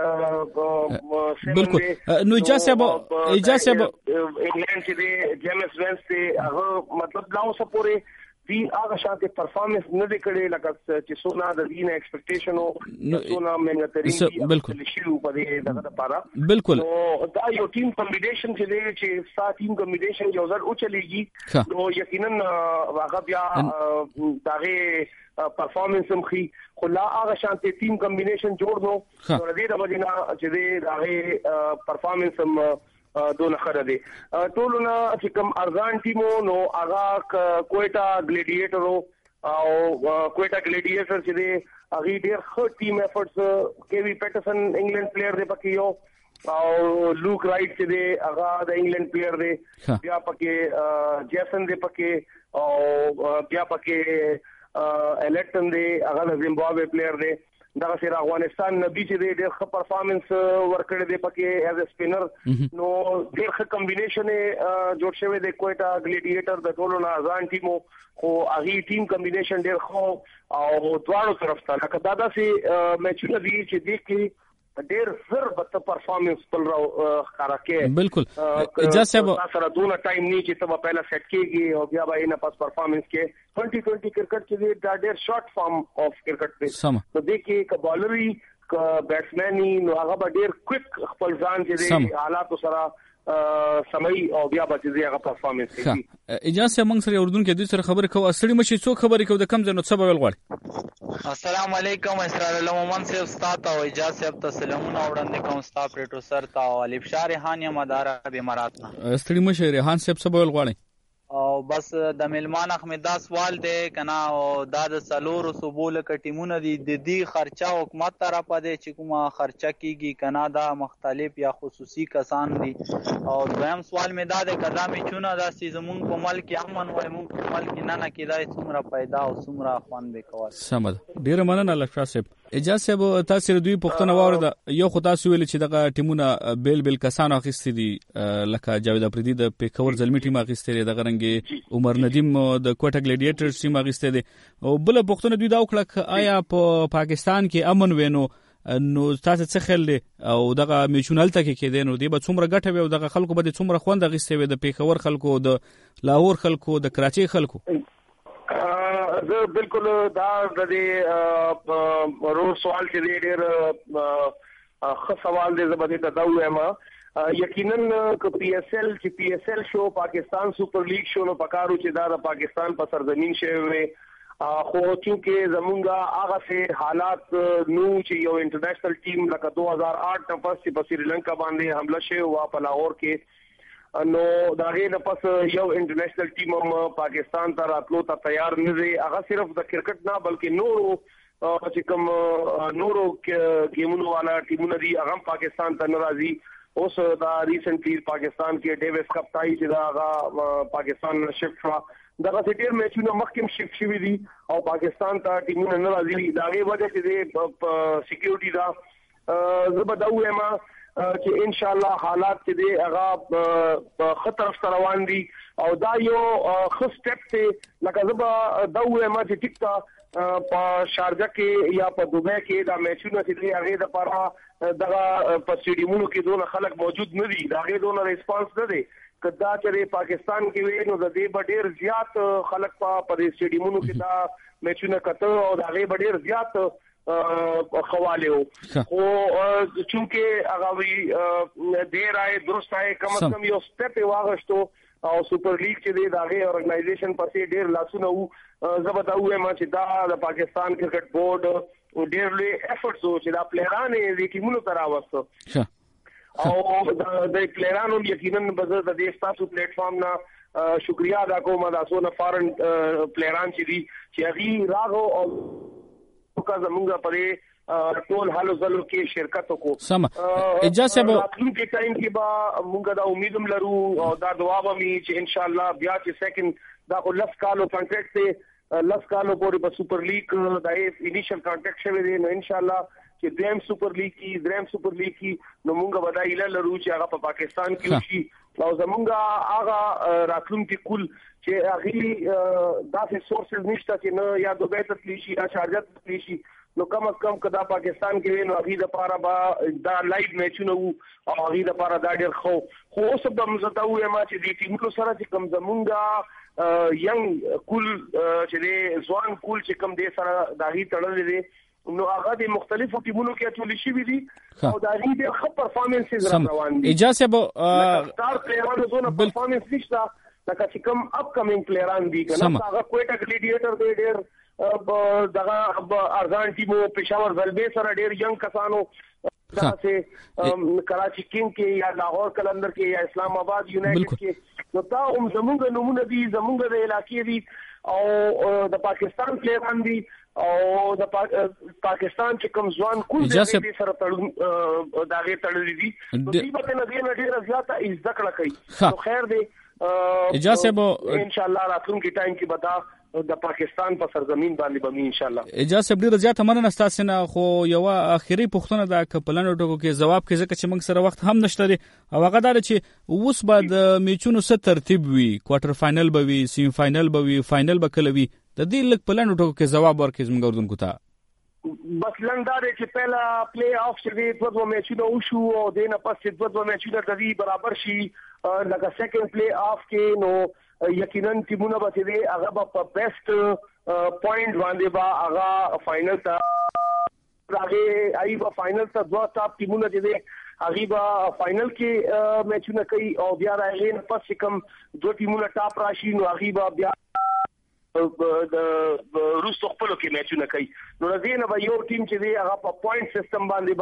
S2: دی
S8: بالکل نو اجازه
S2: انګلند چې دی جیمس وینس دی هغه مطلب لاو سپوري دی هغه شاته پرفارمنس نه کړي لکه چې سونا د دین ایکسپیکټیشن او سونا منګتري
S8: بالکل
S2: شو په دې دغه لپاره
S8: بالکل
S2: نو دا یو ټیم کمبینیشن چې دی چې سات ټیم کمبینیشن یو ځل او چلیږي نو یقینا هغه بیا دغه پرفارمنس هم خي خو لا هغه شانتي ټیم کمبینیشن جوړ نو ورته د وجینا چې دی دغه پرفارمنس هم دونه خره دي ټولونه چې کوم ارزان ټیمو نو هغه کوټا ګلیډیټر او کوټا ګلیډیټر چې دی هغه ډېر ښه ټیم افورټس کیوی پیټرسن انګلند پلیئر دی پکې یو او لوک رائټ چې دی هغه د انګلند پلیئر دی بیا پکې جیسن دی پکې او بیا پکې الټن دی هغه د زیمبابوے پلیئر دی دغه سره افغانستان نبی چې ډېر ښه پرفارمنس ورکړی دی پکې ایز ا سپینر نو ډېر ښه کمبینیشن جوړ شوی دی کوټا ګلیډیټر د ټولو نه ځان ټیمو خو هغه ټیم کمبینیشن ډېر ښه او دواړو طرف ته لکه دا داسې میچونه دي چې دې کې ډېر زر به پرفارمنس بل راو ښکارا کې
S8: بالکل اجازه
S2: سره دونه ټایم نه چې ته پهلا سیټ کېږي او بیا به نه پاس پرفارمنس کې 2020 کرکټ کې دا ډېر شارټ فارم اف کرکټ دی نو دې کې ک بالري ک بیټسمنی نو هغه به ډېر کویک خپل ځان چې دی حالات سره سمي او بیا به چې هغه پرفارمنس کوي
S8: اجازه موږ سره اردن کې د سره خبرې کوو اصلي مشي څو خبرې کوو د کم ځنو څه به غواړي
S15: السلام علیکم اسرار مومن صاحب استاد او اجازه صاحب ته سلامونه وړاندې کوم استاد پروفیسور تا او الف شاه ریحان مدار به امارات نه
S8: استړي مشه ریحان صاحب څه به غواړي
S15: او بس د ملمان احمد دا سوال دی کنه او دا د سلور صوبول کټیمونه دي د دې خرچه حکومت طرف دی چې کومه خرچه کیږي کنه دا مختلف یا خصوصي کسان دي او دویم سوال می دا د قدمي چونه دا سیزمون په ملک امن وای مون په ملک نه کیدای څومره پیدا او څومره خوان به کوي
S8: سمد ډیر مننه لکه صاحب اجازه صاحب تاسو دوی پښتنه واورده یو خدای سویل چې دغه ټیمونه بیل بیل کسان اخیستي دي لکه جاوید افریدي د پیکور زلمی ټیم اخیستي دي دغه رنګ عمر ندیم د کوټا ګلیډیټرز ټیم اخیسته دي او بل پښتون دوی دا وکړه آیا په پاکستان کې امن وینو نو تاسو څه خل او دغه میچونل تک کې دي نو دی به څومره ګټه وي او دغه خلکو به څومره خوند غیسته وي د پیښور خلکو د لاهور خلکو د کراچي خلکو
S2: زه بالکل دا د رو سوال چې ډېر ښه سوال دی زبردست ته دا وایم یقینا ک پی ایس ایل شو پاکستان سپر لیگ شو نو پکارو چې دا د پاکستان په سرزمین شوی خو چې زمونږه هغه سه حالات نو چې یو انټرنیشنل ټیم لکه 2008 نه پس په سریلانکا باندې حمله شوی وا په لاهور کې نو دا غي نه پس یو انټرنیشنل ټیم هم پاکستان ته راتلو ته تیار نه دی هغه صرف د کرکټ نه بلکې نورو چې کوم نورو گیمونو والا ټیمونه دي هغه پاکستان ته ناراضي اوس دا ریسنټلی پاکستان کې ډیویس کپ تای چې دا پاکستان شفت شو دا ډېر میچونه مخکې شفت شوي دي او پاکستان ته ټیمونه نه راځي دا غي وجه چې د سکیورټي دا زبر دا وایم چې ان شاء الله حالات چې هغه خطر سره روان دي او دا یو خو سټپ ته لکه زبر دا وایم چې ټیک تا په شارجه کې یا په دوبه کې دا میچونه چې هغه د لپاره دغه په سټیډیومونو کې دونه خلک موجود نه دي دا غي دونه ریسپانس نه دي کدا چې پاکستان کې وي نو د دې ډېر زیات خلک په سټیډیومونو کې دا میچونه کته او دا غي ډېر زیات خواله او چونکه هغه وی ډیر آی درست آی کم از کم یو سټپ واغشتو او سپر لیګ چې دی داغه ارګنایزیشن پسې ډیر لاسونه وو زبدا وې ما چې دا د پاکستان کرکټ بورډ ډیر لوی افورټس وو چې دا پلیران یې ټیمونو ته راوستو او د پلیرانو یقینا به د دې ستاسو پلیټ فارم نه شکریا ادا کوم دا سونه فارن پلیران چې دي چې هغه راغو او کا زمونږه پرې ټول حالو زلو کې شرکت وکړو
S8: سم اجازه به
S2: راتلونکي ټایم کې به مونږ دا امیدوم لرو او دا دعا به می چې ان شاء الله بیا چې سیکنډ دا خو لس کالو کانټریکټ ته لس کالو پورې په سپر لیګ دا انیشل کانټریکټ شوی دی نو ان شاء الله چې دریم سپر لیګ کې دریم سپر لیګ کې نو مونږ به دا ایله لرو چې هغه په پاکستان کې شي او زمونږه هغه راتلونکي کول چې هغه داسې سورسز نشته چې نه یا دوبه ته تلی شي یا شارجه ته تلی شي نو کم از کم کدا پاکستان کې نو هغه د پاره با دا لایو میچونه وو او هغه د پاره دا ډېر خو اوس به مزته وې ما چې د ټیمونو سره چې کم زمونږه ینګ کول چې د ځوان کول چې کم د سره داغي تړلې دي نو هغه د مختلفو ټیمونو کې ټول شي وي دي او دا غي د خپل پرفارمنسز روان دي
S8: اجازه به
S2: ستار پلیرانو زونه پرفارمنس نشته لکه چې کم اپ کمینګ پلیران دي کنه هغه کوټه ګلیډیټر دی ډېر دغه ارزان ټیمو پېښور زلبې سره ډېر ینګ کسانو دغه کراچي کینګ کې یا لاهور کلندر کې یا اسلام آباد یونایټډ کې نو تا زمونږ نمونه دي زمونږ د علاقې دي او د پاکستان پلیران دي او د پاکستان چې کوم ځوان کول دي سره تړون داغه تړلې دي نو دې په نظر ډېر زیاته عزت کړه کوي نو خیر دی
S8: اجازه به
S2: ان شاء الله راتلونکي ټایم کې بتا د پاکستان په سرزمین باندې به ان شاء الله
S8: اجازه ډیره زیاته مننه تاسو نه خو یو اخیری پوښتنه دا کپلانو ټکو کې جواب کې ځکه چې موږ سره وخت هم نشته لري او هغه دا چې اوس بعد میچونو څه ترتیب وي کوارټر فائنل به وي سیمی فائنل به وي فائنل به کله وي د دې لک پلانو ټکو کې جواب ورکړئ موږ اردوونکو ته
S2: بس لنډه چې پهلا پلی آف چې دوه میچونه وشو او دینه پس دوه میچونه د دې برابر شي لکه سیکنډ پلی آف کې نو یقینا ټیمونه به دې هغه په بیسټ پوینټ باندې با هغه فائنل ته هغه ای په فائنل ته دوه ټاپ ټیمونه دې هغه به فائنل کې میچونه کوي او بیا راغلي پس کوم دوه ټیمونه ټاپ راشي نو هغه به بیا د روس خپل کې میچونه کوي نو زینه به یو ټیم چې دی هغه په پوینټ سیستم باندې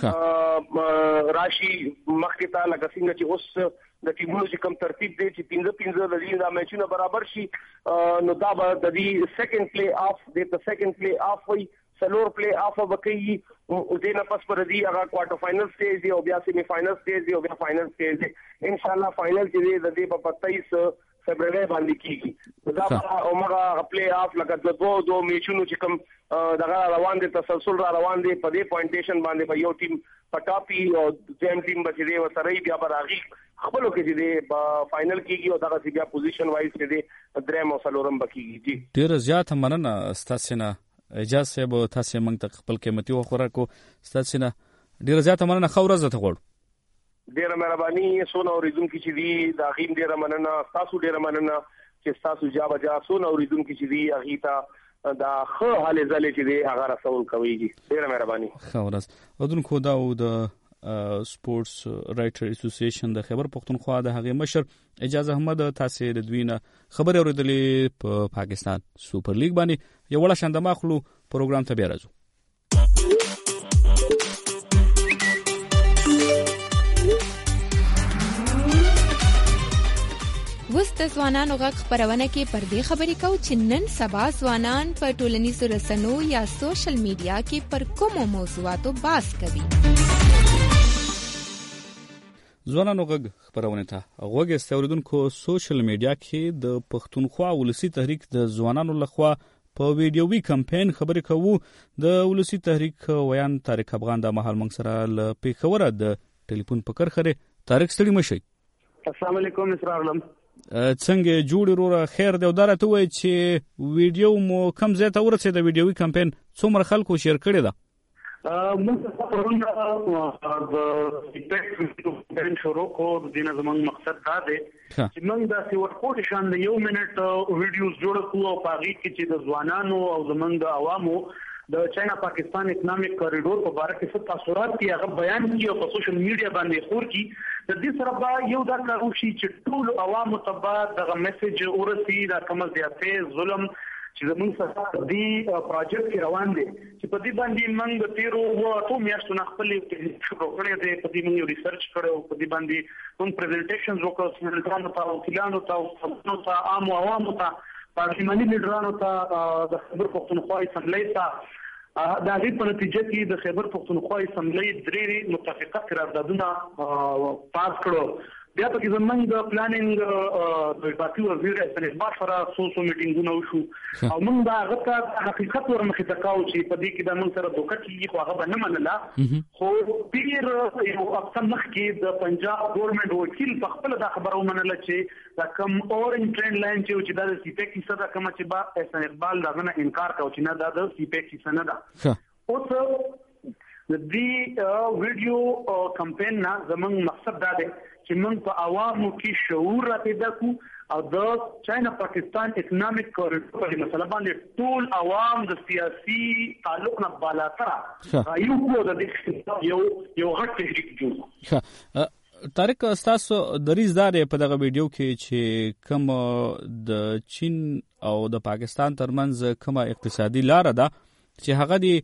S2: با راشي مخکې ته لکه څنګه چې اوس د ټیمونو چې کوم ترتیب دی چې 15 د دې میچونه برابر شي نو دا به د دې سیکنډ پلی آف د سیکنډ پلی آف وي سلور پلی آف وکړي او دینه پس پر دې هغه کوارټر فائنل سټیج دی او بیا سیمی فائنل سټیج دی او بیا فائنل سټیج دی ان شاء الله فائنل چې دی د دې په 25 فبراير باندې کیږي دا عمره پلی آف لکه دوه میچونو چې کوم دغه روان دي تسلسل را روان دي په دې پوینټیشن باندې په یو ټیم پټاپي او ځم ټیم به دې وسره بیا براغي خپلو کې دې په فائنل کیږي او دغه بیا پوزیشن وایز دې دریم او سلورم بکیږي جی
S8: ډیر زیات مننه تاسو نه اجازه به تاسو موږ ته خپل قیمتي وخوره کو تاسو نه ډیر زیات مننه خو ورځ ته غوړ
S2: ډیره مهرباني سونه اوریدونکو چې دی دا غیم ډیره مننه تاسو ډیره مننه چې تاسو جا سونه اوریدونکو چې دی هغه ته دا خو حال زله چې دی هغه رسول کوي ډیره مهرباني
S8: خورس ودونکو دا د سپورتس رائټر اسوسییشن د خیبر پختونخوا د هغه مشر اجازه احمد تاسو د دوینه خبر اوریدلې په پاکستان سپر لیګ باندې یو وړ شاندما خلو پروګرام ته بیا راځو
S14: وست ځوانانو غږ خبرونه کې پر دې خبرې کو چې نن سبا ځوانان په ټولنیزو رسنیو یا سوشل میډیا کې پر کومو موضوعاتو بحث کوي
S8: ځوانانو غږ خبرونه ته غوږ استوریدونکو سوشل میډیا کې د پښتونخوا ولسی تحریک د ځوانانو لخوا په ویډیوي کمپاین خبرې کوو د ولسی تحریک ویان طارق افغان د مهال منګ سره ل پیښور د ټلیفون په کرخره طارق ستړي مشي.
S11: السلام علیکم اسرار علم.
S8: څنګه جوړ وروره خیر دی ودارته وای چې ویډیو مو کم زیات اورسه د ویډیوي کمپاین څومره خلکو شیر کړی دا؟
S11: موږ پرونه د شروع کو د دې زموږ مقصد دا دی چې موږ د سیور کوټ شان د 1 منټ ویډیوز جوړ کړو او پاغي کې چې د ځوانانو او زموږ د عوامو د چاینا پاکستان اکنامک کوریډور په اړه کې څه تاثیرات کې هغه بیان کیو په سوشل میډیا باندې خور کی د دې سره با یو دا کارو شي چې ټول عوامو ته به د میسج ورسي دا کوم زیاتې ظلم چې زموږ سره دی پروجیکټ کې روان دي چې په دې باندې موږ د تیرو وو میاشتو نه خپل شروع کړی دی په دې موږ ریسرچ کړو په دې باندې کوم پریزنټیشنز وکړو سملټانو ته وکیلانو ته عام عوامو ته پارلماني لیډرانو ته د خبر پښتونخوا اسمبلی ته دا غي په نتیجه کې د خیبر پښتونخوا اسمبلی درې متفقه قراردادونه پاس کړو. بیا په کې زمونږ د پلانینګ د پارټي وزیر اسناد باشرا سوسو میټینګونه وشو او موږ دا غته حقیقت ورمخې تکاو چې په دې کې د موږ سره دوکه کیږي خو هغه نه منله خو پیر یو اقسام مخ کې د پنجاب ګورنمنت وکیل په خپل دا خبره ومنله چې دا کم اورنج ټرند لاین چې د سی پی کې صدا کوم چې با احسان اقبال دا نه انکار کوي چې نه د سی پی کې سند ده اوس د دې ویډیو کمپاین نه زموږ مقصد دا دی چې موږ په عوامو کې شعور را پیدا کړو او د چاینا پاکستان اکنامک کوریډور په مسله باندې ټول عوام د سیاسي تعلق نه بالاتر یو کو د دې یو غټ تحریک جوړ.
S8: طارق تاسو دریزدار په دغه ویډیو کې چې کوم د چین او د پاکستان ترمنځ کومه اقتصادي لار ده چې هغه دی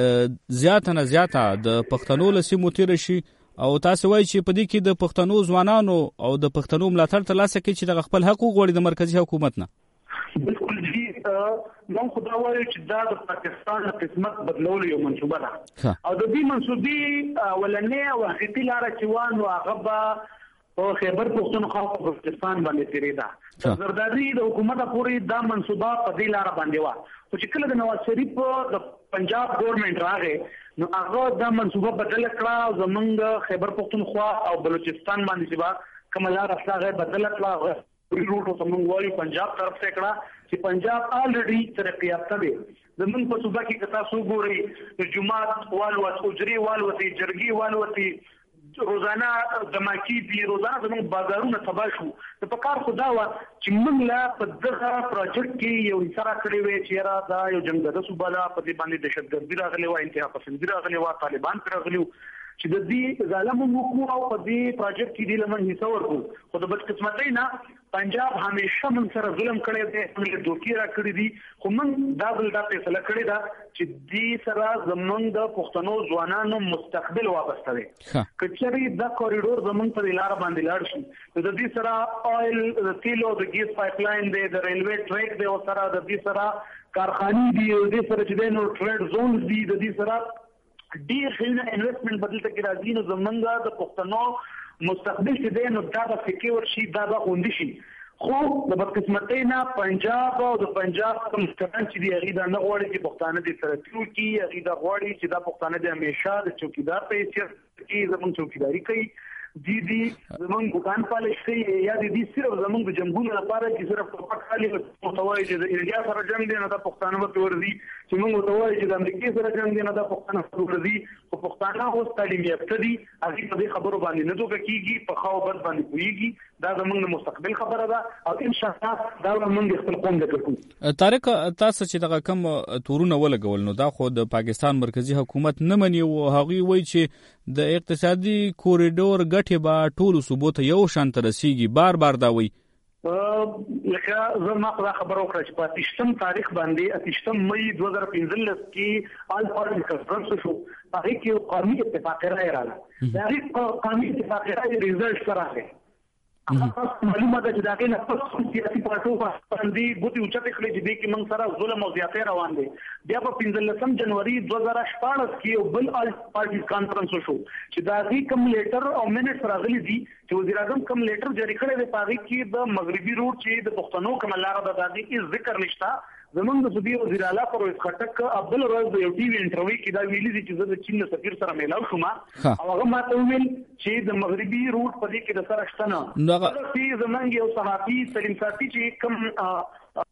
S8: زیاته نه زیاته د پښتنو لسیمو تیر شي او تاسو وایي چې په دې کې د پښتنو ځوانانو او د پښتنو ملاتړ ترلاسه کوي چې د خپل حق غوړي د مرکزی حکومت نه.
S11: بالکل جی نو خدا وایي چې دا د پاکستان قسمت بدلول یو منصوبه ده او د دې منصوبې ولنې او حقیقي لار چې وانه هغه په خیبر پښتونخوا په پاکستان باندې تیریدا زردادي د حکومت پورې دا منصوبه په دې لار باندې و خو چې کله د نواز شریف د پنجاب ګورنمنت راغی نو هغه دا منصوبه بدل کړه زمونږ خیبر پښتونخوا او بلوچستان باندې چې کومه لار راغله بدل کړه روټو زمونږ وایي پنجاب طرف ته کړه چې پنجاب الریډي ترقی یافته دی زمونږ په صوبه کې تاسو ګورئ جمعات والوت اجري والوتي جرګي والوتي روزانه دماکی دی روزانه زموږ بازارونه تباہ شو د پکار خدا وا چې موږ لا په دغه پروجیکټ کې یو انصرا کړی وي چې را دا یو جنگ د صوباله په دې باندې دهشتګردي راغلی و انتها پسندي راغلی و طالبان پر راغلی چې د دې ظالم حکومت او په دې پروجیکټ کې د لمن حصہ ورکو خو د بدقسمتۍ نه پنجاب همیشه من سره ظلم کړی دی موږ دوکي را کړی دي خو موږ دا بل دا فیصله کړی دا چې دې سره زمونږ د پښتنو ځوانانو مستقبل وابسته دی کچري دا کوریډور زمونږ په لار باندې لاړ شي د دې سره اویل د تیلو د ګیس پایپ لاین دی د ریلوی ټریک دی او سره د دې سره کارخانې دي د دې سره چې نو ټریډ زونز دي د دې سره ډیر خلک انویسټمنټ بدل ته کې راځي نو زمونږ د پښتنو مستقبل چې دی نو دا به سکیور شي دا به خوندي شي خو د بدقسمتۍ نه پنجاب او د پنجاب مستقبل چې دی هغه دا نه غواړي چې پښتانه دې سره تلو کی هغه دا غواړي چې دا پښتانه دې همیشه د چوکیدار په حیثیت کې زمونږ چوکیداری کوي دي زمونږ دکان پالش کوي یا دې صرف زمونږ د جنگونو لپاره چې صرف ټوپک خالي متوای چې د انډیا سره جنگ دی نه د پښتانه په ورزي چې موږ متوای چې د امریکای سره جنگ دی نه د پښتانه په ورزي او پښتانه اوس تعلیم یافته دي هغه په دې خبرو باندې نه دوکه کیږي په خاو بد باندې کويږي دا زمونږ مستقبل خبره ده او ان شاء الله دا موږ خپل قوم وکړو.
S8: طارق تاسو چې دغه کم تورونه ولګول نو دا خو د پاکستان مرکزی حکومت نه مني او هغه وایي چې د اقتصادي کوریډور ګټه به ټول صوبو ته یو شان ترسيږي بار دا وایي
S11: لکه زما خبرو کړ چې په 28 تاریخ باندې 28 مې 2015 کې آل پارټي کانفرنس شو هغه کې قومي اتفاق راغی دا هغه قومي اتفاق راغی ریزلټ راغی معلومه ده چې دا غي نه پس سیاسي پارټو باندې ګوتې اوچته کړې چې دې کې موږ سره ظلم او زیاتې روان دي. بیا په 15 جنوري 2014 کې بل پارټي کانفرنس شو چې دا غي کوم لیټر او منټس راغلي دي چې وزیر اعظم کوم لیټر جاری کړی دی پاغي کې د مغربي روټ چې د پښتنو کوم لار د دادي هیڅ ذکر نشته. زمونږ د سودي وزیر اعلی پرویز خټک عبدل روز د یو ټي وی انټرویو کې دا ویلي دي چې د چین سفیر سره میلاو شوم او هغه ماته ویل چې د مغربي روټ په دې کې د سره شته نه. چې زمونږ یو صحافي سلیم ساتي چې کوم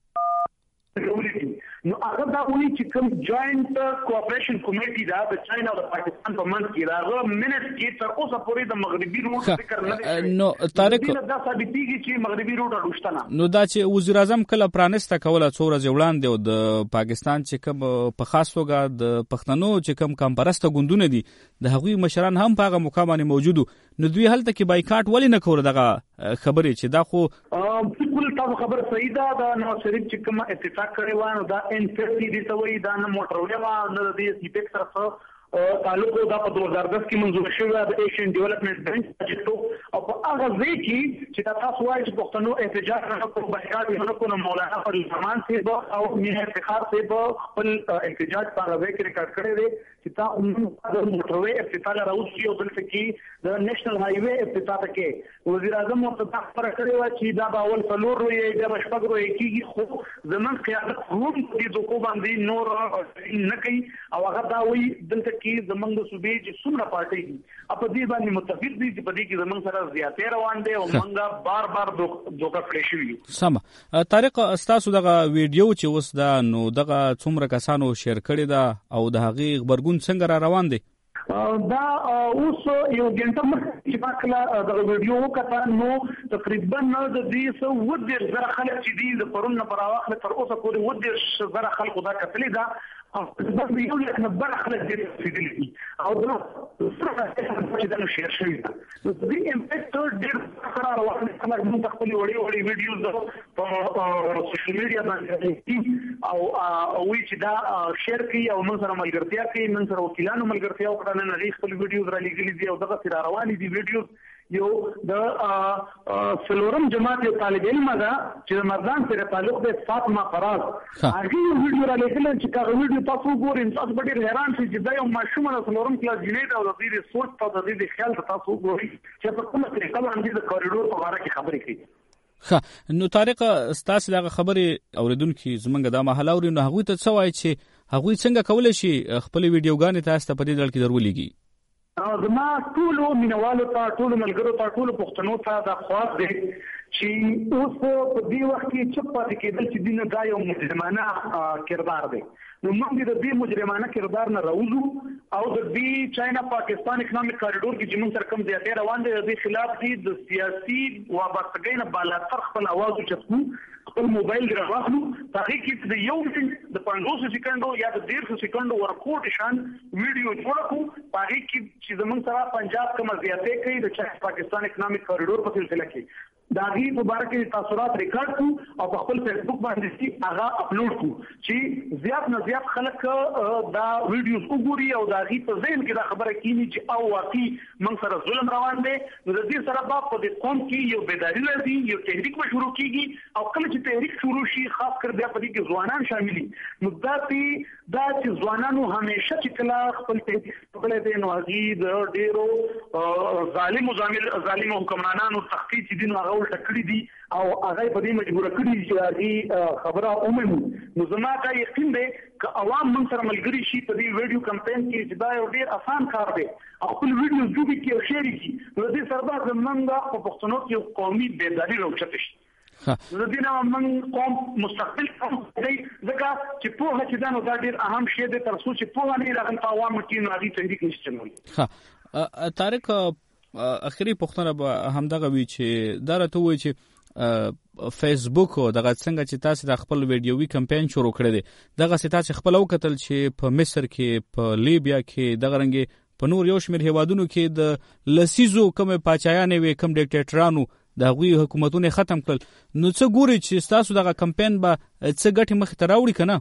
S11: نو هغه دا وایي چې کوم جوائنٹ کوآپریشن کمیټي دا د چاینا او د پاکستان په منځ کې راغله منټ کې تر اوسه پورې د مغربي روټ ذکر نه دی.
S8: نو طارق
S11: دا ثابتېږي چې مغربي روټ اډوشته نه.
S8: نو دا چې وزیر اعظم کله پرانسته کوله څو ورځې وړاندې او د پاکستان چې کوم په خاص توګه د پښتنو چې کوم کمپرسته ګوندونه دي د هغوی مشران هم په هغه مقام باندې موجودو نو دوی هلته کې بایکاټ ولې نه کول دغه خبرې چې دا خو
S11: بالکل تاسو خبر صحیح ده. دا نو شریف چې کوم اتفاق کړی و نو دا ان دي ته وایي دا نه موټرونه ما نه د سی پیک سره تعلق دا په 2010 کې منظور شوی د ایشین ډیولپمنٹ بینک پروجیکټ او په هغه ځای کې چې تاسو وایي چې پښتنو احتجاج نه کوي بایکاټ نه کوي مولانا فضل الرحمن صاحب او میر افتخار صاحب خپل احتجاج په هغه کې ریکارډ کړی دی چې تاسو د موټروي افتتاح راوځي او بل کې د نېشنل های وے افتتاح کې وزیر اعظم متفق پر کړی و چې دا باول فلور وي د شپږ وروي کېږي خو زمون قیادت هم دې دوکو باندې نور نه کوي او هغه دا وایي دلته کې زمونږ د صوبې چې څومره پارټي دي په دې باندې متفق دي چې په دې کې زمونږ سره زیاتې روان دي او موږ بار بار دوکه کړی شو.
S8: سم طارق استاسو دغه ویډیو چې اوس دا نو دغه څومره کسانو شیر کړی دا او د هغه خبرګون څنګه را روان دي؟
S11: دا اوس یو ګنټه مخکې چې باکله د ویډیو وکړه نو تقریبا د دې څو ودر زره خلک چې دي د پرون پر واخله تر اوسه پورې ودر زره خلکو دا کتلې ده او د یو نه بل خلک دې فیدلی او دا سره چې دا شیر شوی دا دې امپیکټ ډېر قرار واخلي خلک موږ خپل وړي ویډیوز په سوشل میډیا باندې او وی چې دا شیر کوي او موږ سره ملګرتیا کوي موږ سره وکیلانو ملګرتیا وکړه نه لري خپل ویډیوز را لګلي دي او دغه سره رواني دي ویډیوز یو د سلورم جماعت یو طالب علم ده چې مردان سره تعلق د فاطمه فراز هغه ویډیو را لګل چې هغه ویډیو تاسو ګورئ تاسو به ډیر حیران شئ چې دا یو ماشوم د سلورم کلاس جنید او د دې سوچ او د دې خیال تاسو ګورئ چې په کومه طریقه باندې د کوریډور په اړه کې خبرې کوي.
S8: نو طارق استاسو دغه خبرې اوریدونکو زمونږ د محل اوري نو هغه ته څه وایي چې هغه څنګه کولای شي خپل ویډیوګانې تاسو ته په دې ډول کې درولېږي؟
S11: زما ټول مینوالو ته ټول ملګرو ته ټول پښتنو ته دا خواږ دی چې اوس په دې وخت کې چپ پاتې کېدل چې دینه دا یو مجرمانه کردار دی. نو موږ د دې مجرمانه کردار نه راوځو او د دې چاینا پاکستان اکونومیک کاریډور کې چې موږ سره کوم زیاتې روان دي د دې خلاف دي د سیاسي وابستګۍ نه بالاتر خپل आवाज اوچتو خپل موبایل راوخلو تاریخ کې د یو منټ د 50 سکندو یا د 1.5 سکندو ورکوټ شان ویډیو جوړو تاریخ کې چې زمونږ سره پنجاب کوم زیاتې کوي د چاینا پاکستان اکونومیک کاریډور په سلسله کې دا غي مبارک تاثرات ریکارډ کو او په خپل فیسبوک باندې چې هغه اپلوډ کو چې زیات نه زیات خلک دا ویډیوز وګوري او دا غي په ذهن کې دا خبره کینی چې او واقعي من سره ظلم روان دی نو د دې سره په دې قوم کې یو بیداری راځي یو تحریک شروع کیږي او کله چې تحریک شروع شي خاص کر بیا په دې کې ځوانان شاملي نو دا چې ځوانانو همیشه چې کله خپل تحریک خپل دې نو غي د ډیرو ظالم حکمرانانو تخطیط دي نو ټکړی دي او هغه په دې مجبور کړی چې خبره عمومي نو زما دا یقین دی چې عوام من سره ملګری شي په دې ویډیو کمپاین کې چې دا یو ډیر آسان کار دی او خپل ویډیو جوړ کړي او شیر کړي نو دې سره دا زمونږ په پښتنو کې قومي بیداری راوچته شي. نو دې نه موږ قوم مستقبل دی ځکه چې په هغه چې دا نو دا ډیر اهم شی دی تر څو چې په نه راغلی په عوام کې نو هغه تحریک نشي چلوي.
S8: طارق اخیری پوښتنه به همدغه وی چې دا راته وایي چې فیسبوک او دغه څنګه چې تاسو د خپل ویډیوي کمپاین شروع کړی دی دغه تاسو خپل وکتل چې په مصر کې په لیبیا کې دغه رنګ په نور یو شمېر هیوادونو کې د لسیزو کوم پاچایانې وي کوم ډیکټیټرانو د هغوی حکومتونه ختم کړل نو څه ګوري چې تاسو دغه کمپاین به څه ګټې مخې ته راوړي کنه؟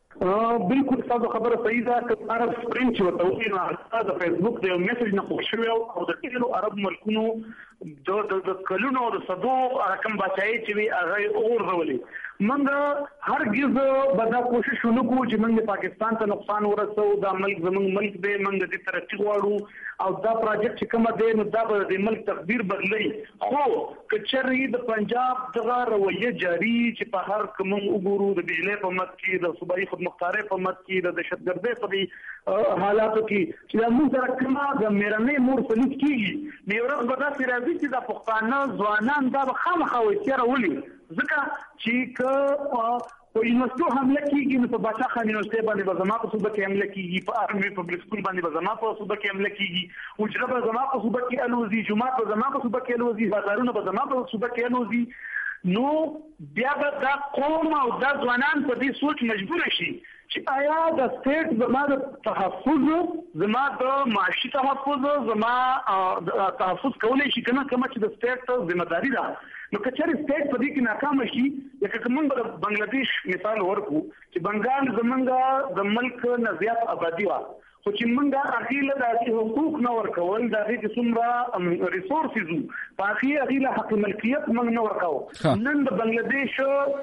S11: بالکل تاسو خبره صحیح ده چې عرب سپرینګ چې وته وي نو د فیسبوک د میسج نه خوښ شوی او د ټولو عرب ملکونو د کلونو د صدو رقم بچای چې وی هغه اورولي منګه هرگز به دا کوشش ونکړو چې موږ پاکستان ته نقصان ورسو دا ملک زموږ ملک دی موږ د ترقی غواړو او دا پروجیکټ چې کوم دی نو دا به د ملک تقدیر بدلی خو کچري د پنجاب دغه رویه جاری چې په هر کوم وګورو د بجلی په مت کې د صوبایي خودمختارۍ په مت کې د دهشتګردۍ په حالاتو کې چې موږ سره کومه د میرمنې مور فلوس کیږي نو ورځ به داسې راځي چې د پښتانه ځوانان دا به خامخا وسیره ولي ځکه چې په یونیورسيټو حمله کیږي نو په باچا خان یونیورسيټي باندې به زما په صوبه کې حمله کیږي په آرمي پبلک سکول باندې به زما په صوبه کې حمله کیږي وجره به زما په صوبه کې الوزي جمعه به زما په صوبه کې الوزي بازارونه به زما په صوبه کې الوزي نو بیا به دا قوم او دا ځوانان په دې سوچ مجبور شي چې آیا د سټیټ زما د تحفظ زما د معاشي تحفظ زما تحفظ کولای شي کنه کوم چې د سټیټ ذمہ داری ده نو کچره سټیټ په دې کې ناکام شي لکه کوم د بنگلاديش مثال ورکو چې بنگال زمونږ د ملک نه زیات آبادی و خو چې موږ اخیله د حقوق نه ورکول د دې څومره ریسورسز په اخیله حق ملکیت موږ نه ورکاو نن د بنگلاديش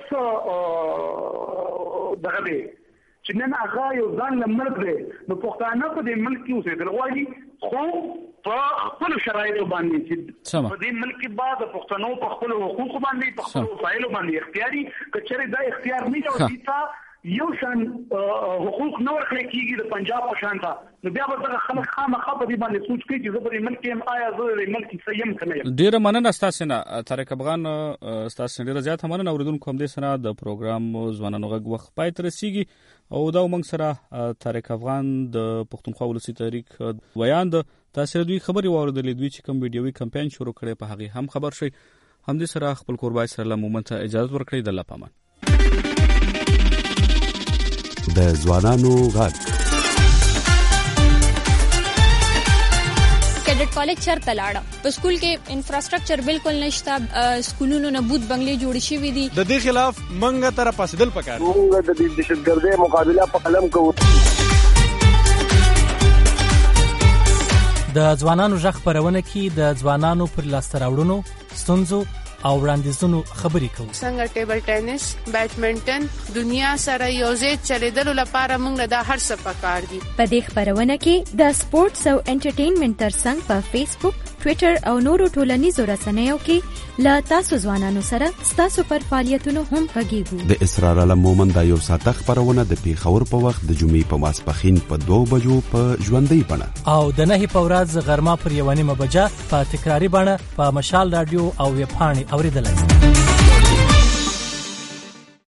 S11: دغه دی چې نن هغه یو ځان لمرګ دی نو پښتانه په دې ملک کې اوسېدل غواړي خو په خپل شرایطو باندې چې په دې ملک کې بعد پښتنو په خپل حقوق باندې په خپل وسایل باندې اختیاري کچره دا اختیار نه وي چې یو شان حقوق نور کړی کیږي د پنجاب په شان ته نو بیا به دغه خلک خامخا په دې باندې سوچ کوي چې زه په ملک کې آیا زه د ملک سیم کنه
S8: ډیر مننه تاسو نه طارق افغان تاسو ډیر زیات مننه اوریدونکو هم دې سره د پروګرام ځوانانو غږ وخت پای ته رسیږي او دا موږ سره طارق افغان د پښتونخوا ولسی تحریک ویان د تاسو دوی خبري واردلې دوی چې کوم ویډیوي کمپاین شروع کړي په هغه هم خبر شي هم دې سره خپل قربای سره لمومنت اجازه ورکړي د الله پامان
S7: د ځوانانو غږ
S16: کیډټ کالج چرته لاړه په سکول کې انفراستراکچر بالکل نشته سکولونو نه بوت بنگلې جوړ شي دي
S17: د دې خلاف منګه تر پاسدل پکار
S2: موږ د دهشتګردۍ مقابله په قلم کوو
S18: د ځوانانو ژغ خبرونه کې د ځوانانو پر لاسته راوړنو ستونزو او وړاندیزونو خبرې کوو
S4: څنګه ټیبل ټینس بیډمنټن دنیا سره یوځای چلیدلو لپاره موږ دا هر څه پکار دي
S14: په دې خبرونه کې د سپورتس او انټرټینمنټ ترڅنګ په فیسبوک ټوئیټر او نورو ټولنیزو رسنیو کې لا تاسو ځوانانو سره تاسو پر فعالیتونو هم غږیږو
S7: د اسرار علم مومن دا یو ساعت خبرونه د پیښور په وخت د جمعې په ماسپخین په 2 بجو په ژوندۍ بڼه
S18: او د 9 په ورځ غرمه پر 1 بجه په تکراری بڼه په مشال رادیو او ویب پاڼې اوریدلای